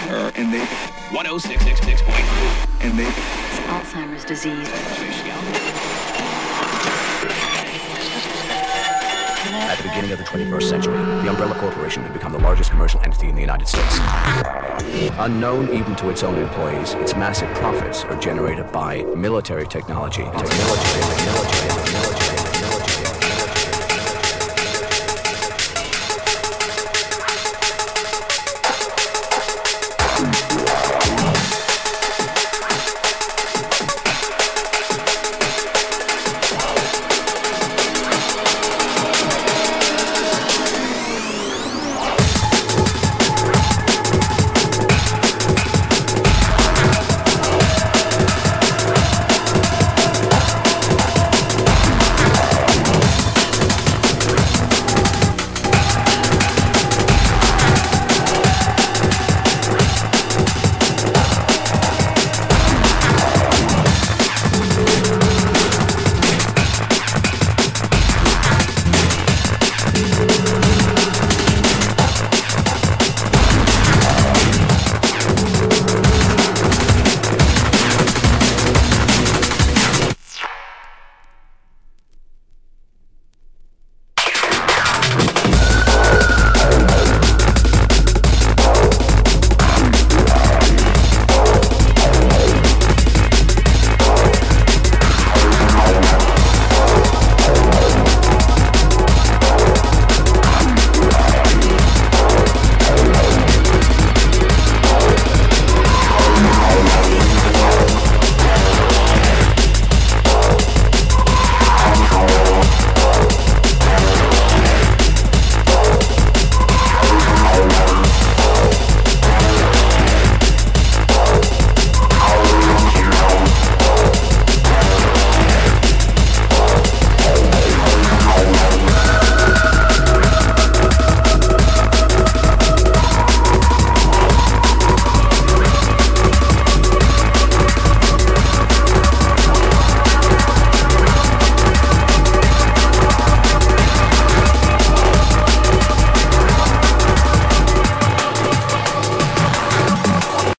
And they 10666. and they Alzheimer's disease. At the beginning of the 21st century, the Umbrella Corporation had become the largest commercial entity in the United States. Unknown even to its own employees, its massive profits are generated by military technology.